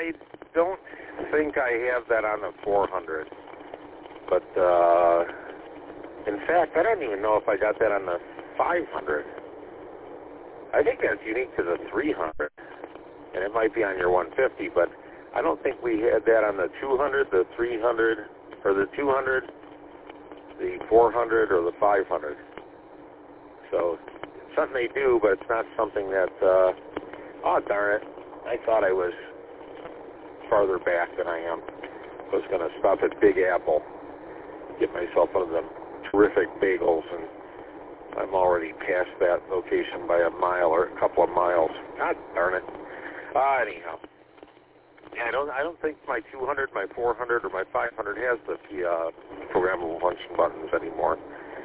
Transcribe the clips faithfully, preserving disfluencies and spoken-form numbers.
I don't think I have that on the four hundred. But, uh, in fact, I don't even know if I got that on the five hundred. I think that's unique to the three hundred. And it might be on your one fifty, but I don't think we had that on the two hundred, the three hundred, or the two hundred, the four hundred, or the five hundred. So, it's something they do, but it's not something that, uh, oh, darn it. I thought I was farther back than I am. I was going to stop at Big Apple, get myself one of them terrific bagels, and I'm already past that location by a mile or a couple of miles. God darn it. Uh, anyhow, yeah, I don't. I don't think my two hundred, my four hundred, or my five hundred has the uh, programmable function buttons anymore.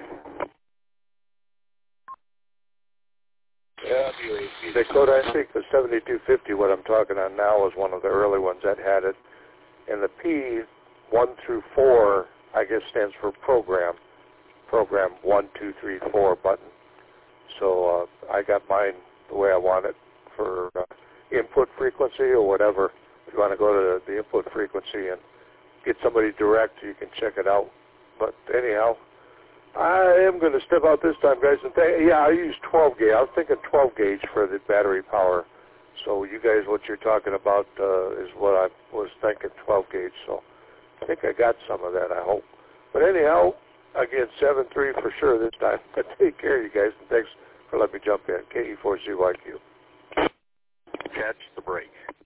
Yeah, Dakota, I think the seventy-two fifty, what I'm talking on now, is one of the early ones that had it. And the P one through four, I guess, stands for program. Program one, two, three, four button. So uh, I got mine the way I want it for uh, input frequency or whatever. If you want to go to the input frequency and get somebody direct, you can check it out. But anyhow, I am going to step out this time, guys. And th- yeah, I use twelve gauge. I was thinking twelve gauge for the battery power. So you guys, what you're talking about uh, is what I was thinking, twelve gauge. So I think I got some of that, I hope. But anyhow, again, seven three for sure this time. But take care, you guys, and thanks for letting me jump in. K E four Z Y Q. Catch the break.